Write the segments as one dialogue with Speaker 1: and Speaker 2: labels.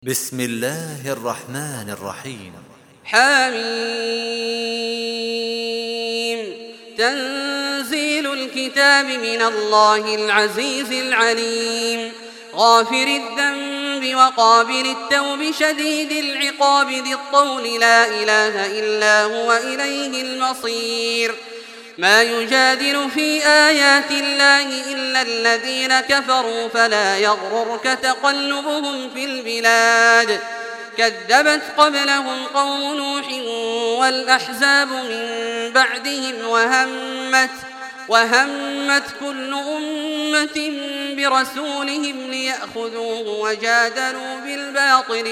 Speaker 1: بسم الله الرحمن الرحيم.
Speaker 2: حميم. تنزيل الكتاب من الله العزيز العليم، غافر الذنب وقابل التوب شديد العقاب ذي الطول لا إله إلا هو إليه المصير. ما يجادل في آيات الله إلا الذين كفروا فلا يغررك تقلبهم في البلاد. كذبت قبلهم قوم نوح والأحزاب من بعدهم وهمت كل أمة برسولهم ليأخذوه وجادلوا بالباطل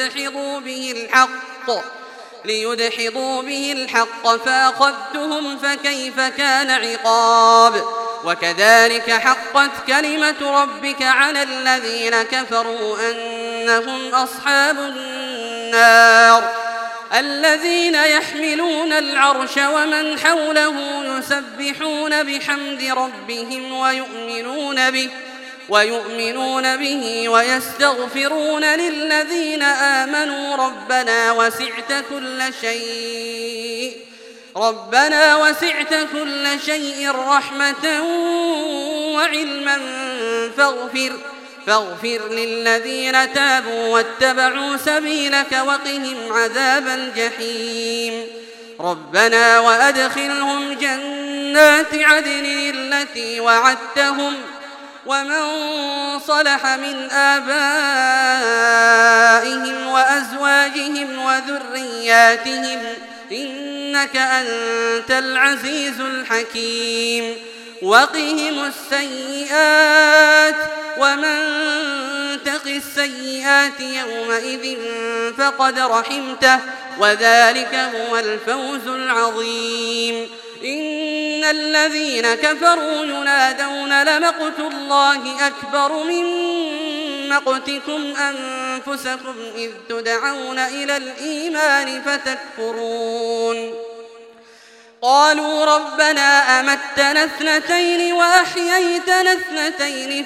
Speaker 2: ليدحضوا به الحق فأخذتهم فكيف كان عقاب. وكذلك حقت كلمة ربك على الذين كفروا أنهم أصحاب النار. الذين يحملون العرش ومن حوله يسبحون بحمد ربهم ويؤمنون به ويستغفرون للذين آمنوا ربنا وسعت كل شيء رحمة وعلما فاغفر للذين تابوا واتبعوا سبيلك وقهم عذاب الجحيم. ربنا وأدخلهم جنات عدن التي وعدتهم ومن صلح من آبائهم وأزواجهم وذرياتهم إنك أنت العزيز الحكيم. وقهم السيئات ومن تق السيئات يومئذ فقد رحمته وذلك هو الفوز العظيم. إن الذين كفروا ينادون لمقت الله أكبر من مقتكم أنفسكم إذ تدعون إلى الإيمان فتكفرون. قالوا ربنا أمتنا اثنتين وأحييتنا اثنتين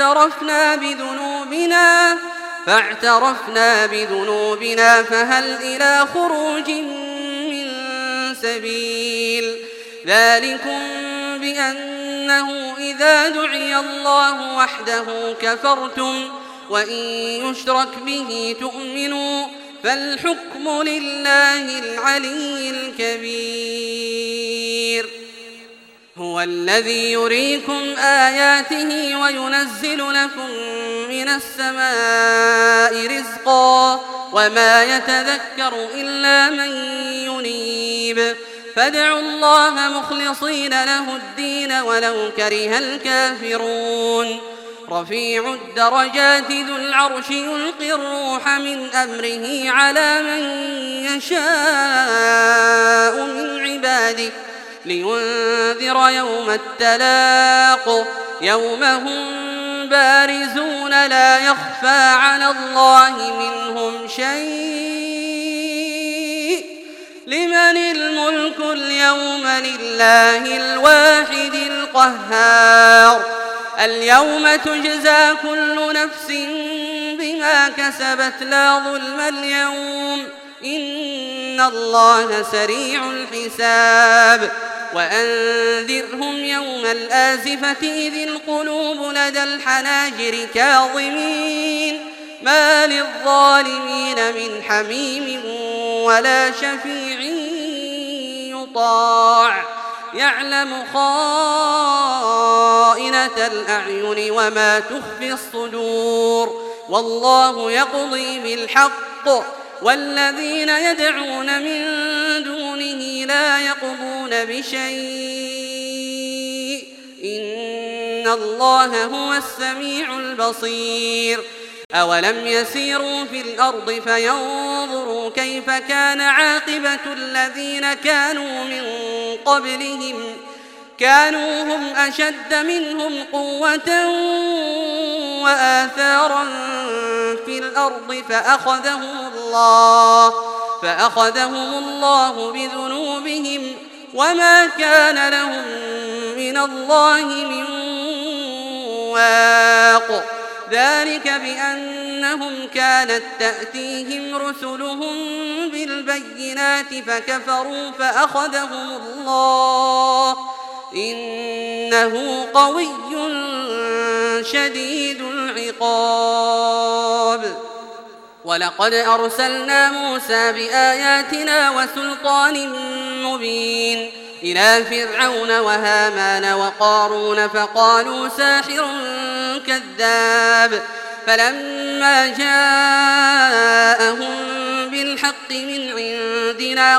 Speaker 2: فاعترفنا بذنوبنا فهل إلى خروج من سبيل. ذلكم بأنه إذا دعي الله وحده كفرتم وإن يشرك به تؤمنوا فالحكم لله العلي الكبير. هو الذي يريكم آياته وينزل لكم من السماء رزقا وما يتذكر إلا من ينيب. فادعوا الله مخلصين له الدين ولو كره الكافرون. رفيع الدرجات ذو العرش يلقي الروح من أمره على من يشاء من عباده لينذر يوم التلاق يوم هم بارزون لا يخفى على الله منهم شيء. لمن الملك اليوم لله الواحد القهار. اليوم تجزى كل نفس بما كسبت لا ظلم اليوم إن الله سريع الحساب. وأنذرهم يوم الآزفة إذ القلوب لدى الحناجر كاظمين ما للظالمين من حميم ولا شفيع يطاع. يعلم خائنة الأعين وما تخفي الصدور والله يقضي بالحق والذين يدعون من دونه لا يقضون بشيء إن الله هو السميع البصير. أولم يسيروا في الأرض فينظروا كيف كان عاقبة الذين كانوا من قبلهم كانوا هم أشد منهم قوة وآثارا في الأرض فأخذهم الله بذنوبهم وما كان لهم من الله من واق. ذلك بأنهم كانت تأتيهم رسلهم بالبينات فكفروا فأخذهم الله إنه قوي شديد العقاب. ولقد أرسلنا موسى بآياتنا وسلطان مبين إلى فرعون وهامان وقارون فقالوا ساحر كذاب. فلما جاءهم بالحق من عندنا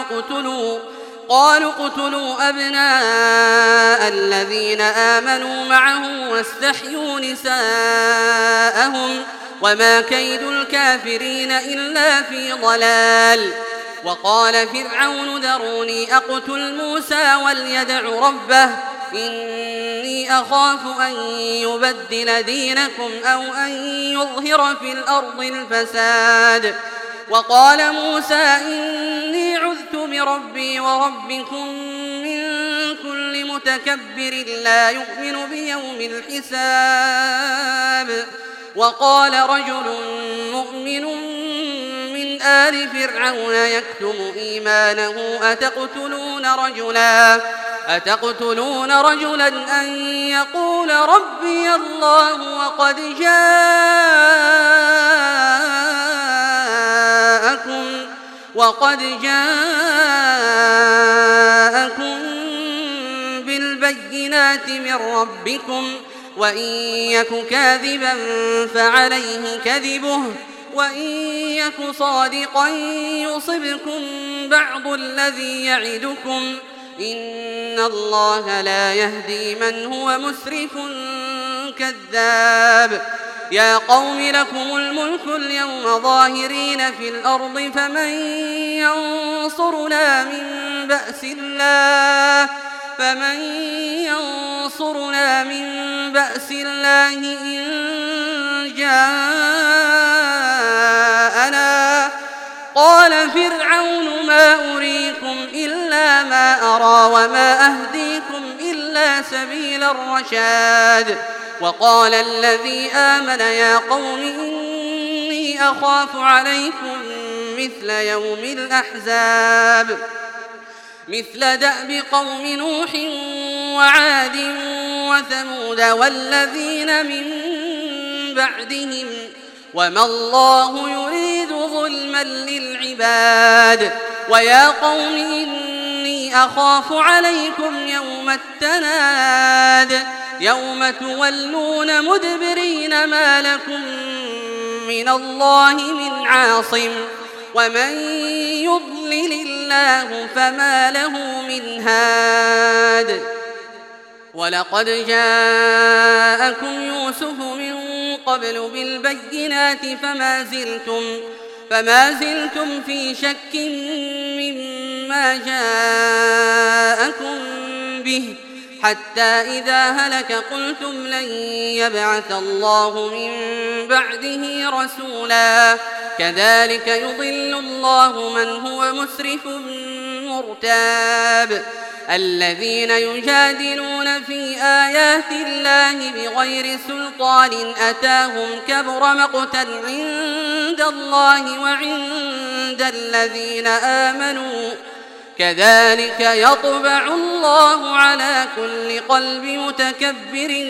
Speaker 2: قالوا اقتلوا أبناء الذين آمنوا معه واستحيوا نساءهم وما كيد الكافرين إلا في ضلال. وقال فرعون ذروني أقتل موسى وليدع ربه إني أخاف أن يبدل دينكم أو أن يظهر في الأرض الفساد. وقال موسى إني عذت بربي وربكم من كل متكبر لا يؤمن بيوم الحساب. وقال رجل مؤمن من آل فرعون يكتم إيمانه أتقتلون رجلا أن يقول ربي الله وقد جاءكم بالبينات من ربكم وإن يك كاذبا فعليه كذبه وإن يك صادقا يصبكم بعض الذي يعدكم إن الله لا يهدي من هو مسرف كذاب. يا قوم لكم الملك اليوم ظاهرين في الأرض فمن ينصرنا من بأس الله إن جاءنا. قال فرعون ما أريكم إلا ما أرى وما أهديكم إلا سبيل الرشاد. وقال الذي آمن يا قوم إني أخاف عليكم مثل يوم الأحزاب مثل دأب قوم نوح وعاد وثمود والذين من بعدهم وما الله يريد ظلما للعباد. ويا قوم إني أخاف عليكم يوم التناد يوم تولون مدبرين ما لكم من الله من عاصم ومن يضلل الله فما له من هاد. ولقد جاءكم يوسف من قبل بالبينات فما زلتم في شك مما جاءكم به حتى إذا هلك قلتم لن يبعث الله من بعده رسولا كذلك يضل الله من هو مسرف مرتاب. الذين يجادلون في آيات الله بغير سلطان أتاهم كبر مقتا عند الله وعند الذين آمنوا كذلك يطبع الله على كل قلب متكبر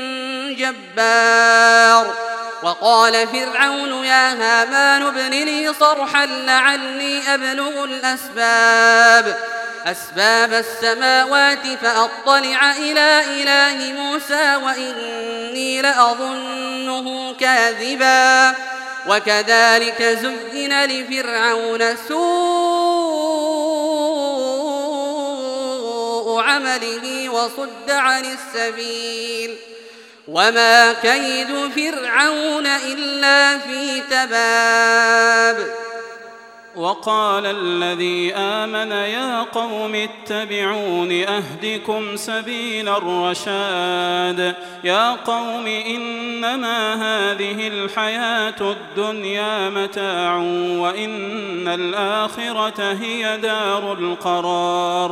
Speaker 2: جبار. وقال فرعون يا هامان ابن لي صرحا لعلي أبلغ أسباب السماوات فأطلع إلى إله موسى وإني لأظنه كاذبا. وكذلك زين لفرعون سوء عمله وصد عن السبيل وما كيد فرعون إلا في تباب.
Speaker 3: وقال الذي آمن يا قوم اتبعون أهدكم سبيل الرشاد. يا قوم إنما هذه الحياة الدنيا متاع وإن الآخرة هي دار القرار.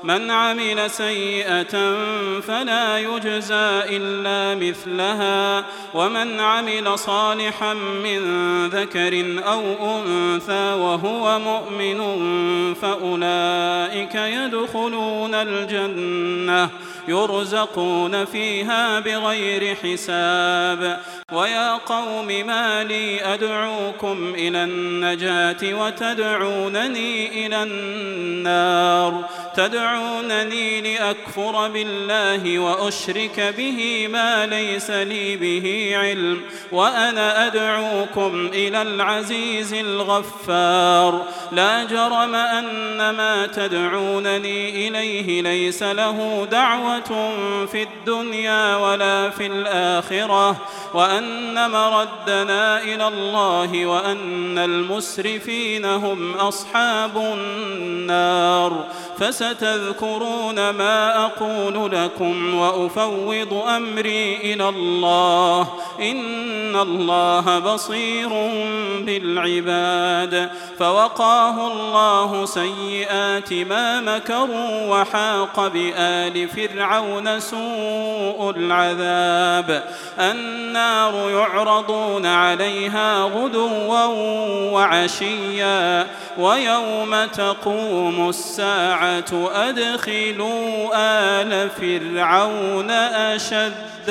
Speaker 3: من عمل سيئة فلا يجزى إلا مثلها ومن عمل صالحا من ذكر أو أنثى وهو مؤمن فأولئك يدخلون الجنة يرزقون فيها بغير حساب. ويا قوم ما لي أدعوكم إلى النجاة وتدعونني إلى النار تدعونني لأكفر بالله وأشرك به ما ليس لي به علم وأنا أدعوكم إلى العزيز الغفار. لا جرم أن ما تدعونني إليه ليس له دعوة في الدنيا ولا في الآخرة وأن مردنا إلى الله وأن المسرفين هم أصحاب النار. فستذكرون ما أقول لكم وأفوض أمري إلى الله إن الله بصير بالعباد. فوقاه الله سيئات ما مكروا وحاق بآل فرعون سوء العذاب. النار يعرضون عليها غدوا وعشيا ويوم تقوم الساعة أدخلوا آل فرعون أشد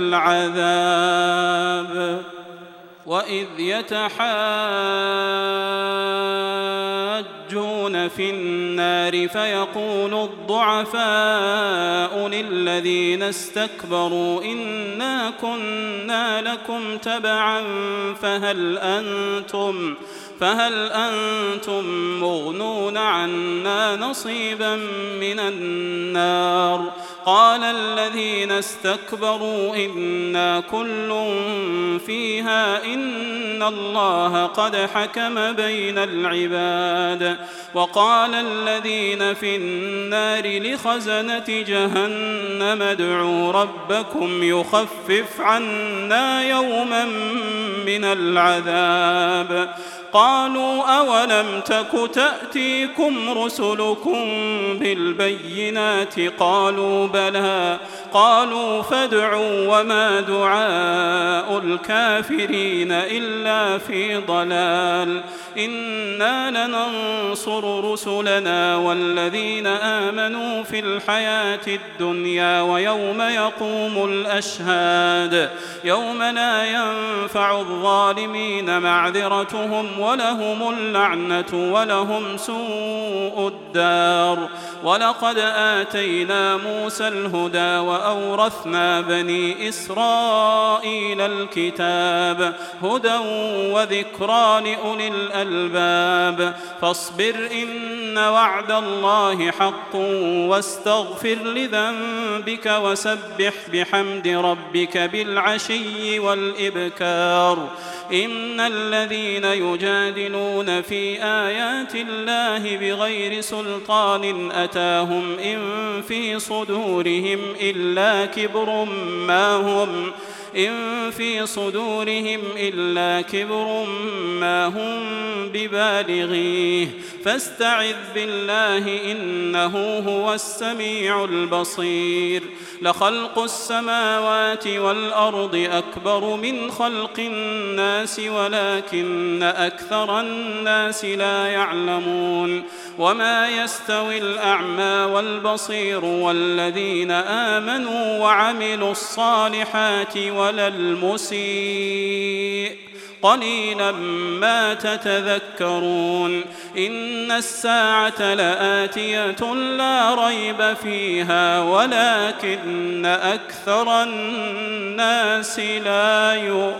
Speaker 3: العذاب. وإذ يتحاجون في النار فيقول الضعفاء للذين استكبروا إنا كنا لكم تبعا فهل أنتم مغنون عنا نصيبا من النار. قال الذين استكبروا إنا كل فيها إن الله قد حكم بين العباد. وقال الذين في النار لخزنة جهنم ادعوا ربكم يخفف عنا يوما من العذاب. قالوا أولم تك تأتيكم رسلكم بالبينات قالوا بلى قالوا فادعوا وما دعاء الكافرين إلا في ضلال. إنا لننصر رسلنا والذين آمنوا في الحياة الدنيا ويوم يقوم الأشهاد يوم لا ينفع الظالمين معذرتهم ولهم اللعنة ولهم سوء الدار. ولقد آتينا موسى الهدى وأورثنا بني إسرائيل الكتاب هدى وذكرى لأولي الألباب. فاصبر إن وعد الله حق واستغفر لذنبك وسبح بحمد ربك بالعشي والإبكار. إن الذين يجادلون في آيات الله بغير سلطان أتاهم إن في صدورهم إلا كبر ما هم ببالغيه فاستعذ بالله إنه هو السميع البصير. لخلق السماوات والأرض أكبر من خلق الناس ولكن أكثر الناس لا يعلمون. وما يستوي الأعمى والبصير والذين آمنوا وعملوا الصالحات ولا المسيء قليلا ما تتذكرون. إن الساعة لآتية لا ريب فيها ولكن أكثر الناس لا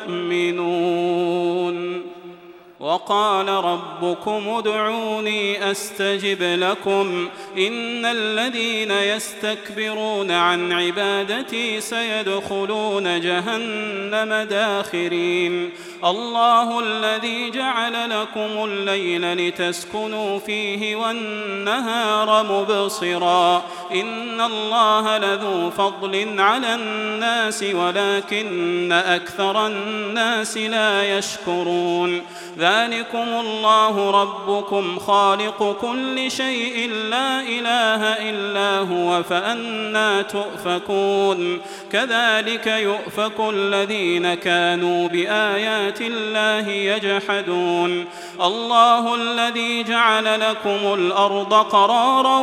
Speaker 3: يؤمنون. وقال ربكم ادعوني أستجب لكم إن الذين يستكبرون عن عبادتي سيدخلون جهنم داخرين. الله الذي جعل لكم الليل لتسكنوا فيه والنهار مبصرا إن الله لذو فضل على الناس ولكن أكثر الناس لا يشكرون ذلكم الله ربكم خالق كل شيء لا إله إلا هو فأنى تؤفكون كذلك يؤفك الذين كانوا بآيات الله يجحدون الله الذي جعل لكم الأرض قرارا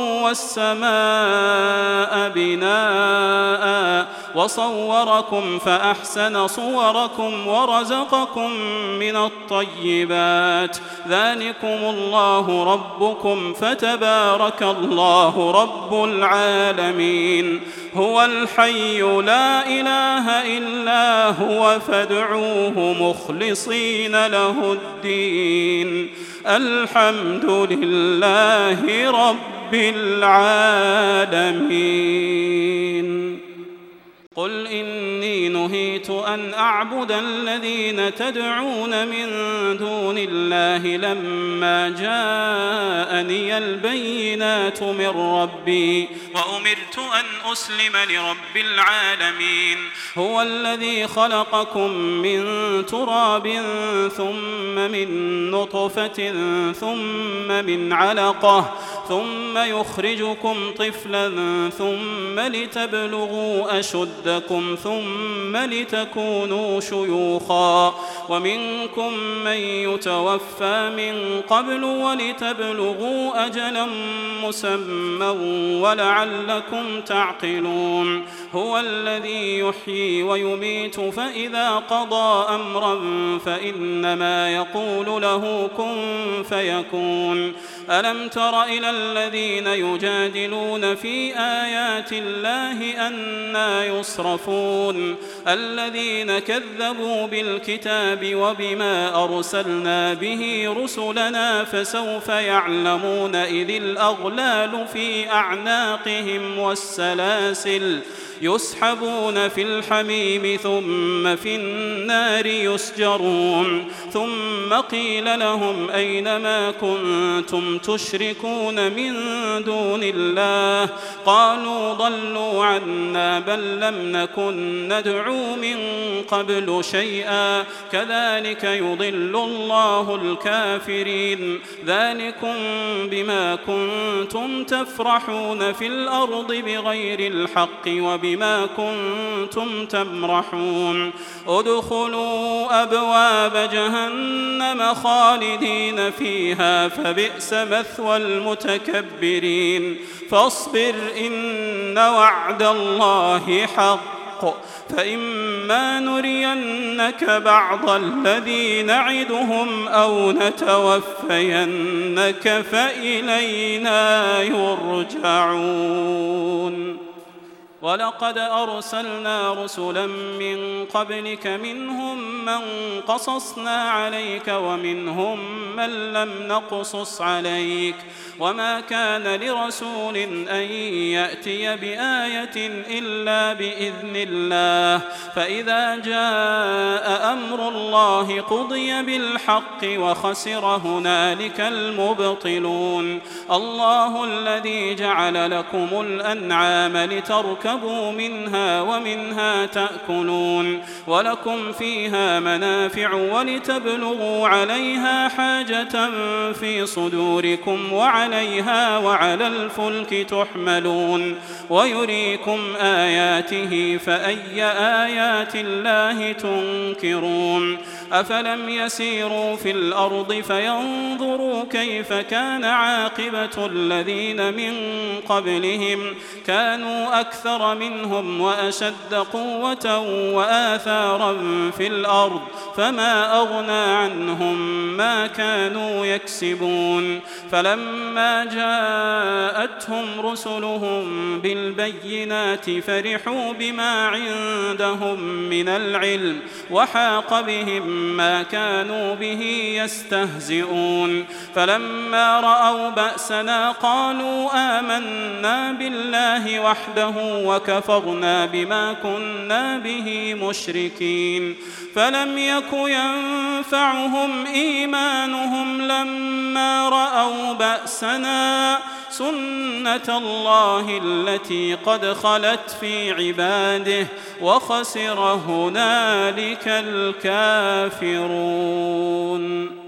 Speaker 3: والسماء بناء وصوركم فأحسن صوركم ورزقكم من الطيبات ذلكم الله ربكم فتبارك الله رب العالمين هو الحي لا إله إلا هو فادعوه مخلصين له الدين الحمد لله رب العالمين قل إني نهيت أن أعبد الذين تدعون من دون الله لما جاءني البينات من ربي وأمرت أن أسلم لرب العالمين هو الذي خلقكم من تراب ثم من نطفة ثم من علقة ثم يخرجكم طفلا ثم لتبلغوا أشدكم ثم لتكونوا شيوخا ومنكم من يتوفى من قبل ولتبلغوا أجلا مسمى ولعلكم تعقلون هو الذي يحيي ويميت فإذا قضى أمرا فإنما يقول له كن فيكون ألم تر إلى الذين يجادلون في آيات الله أنى يصرفون الذين كذبوا بالكتاب وبما أرسلنا به رسلنا فسوف يعلمون إذ الأغلال في أعناقهم والسلاسل يسحبون في الحميم ثم في النار يسجرون ثم قيل لهم أين ما كنتم تشركون من دون الله قالوا ضلوا عنا بل لم نكن ندعو من قبل شيئا كذلك يضل الله الكافرين ذلكم بما كنتم تفرحون في الأرض بغير الحق وبما كنتم تمرحون ادخلوا أبواب جهنم خالدين فيها فبئس مثوى المتكبرين فاصبر إن وعد الله حق فإما نرينك بعض الذي نعدهم أو نتوفينك فإلينا يرجعون ولقد أرسلنا رسلا من قبلك منهم من قصصنا عليك ومنهم من لم نقصص عليك وما كان لرسول أن يأتي بآية إلا بإذن الله فإذا جاء أمر الله قضي بالحق وخسر هنالك المبطلون الله الذي جعل لكم الأنعام لتركبوا منها ومنها تأكلون ولكم فيها منافع ولتبلغوا عليها حاجة في صدوركم وعليها وعلى الفلك تحملون ويريكم آياته فأي آيات الله تنكرون أفلم يسيروا في الأرض فينظروا كيف كان عاقبة الذين من قبلهم كانوا أكثر منهم وأشد قوة وآثارا في الأرض فما أغنى عنهم ما كانوا يكسبون فلما جاءتهم رسلهم بالبينات فرحوا بما عندهم من العلم وحاق بهم ما كانوا به يستهزئون فلما رأوا بأسنا قالوا آمنا بالله وحده وكفرنا بما كنا به مشركين فلم يك ينفعهم إيمانهم لما رأوا بأسنا سنة الله التي قد خلت في عباده وخسر هنالك الكافرون.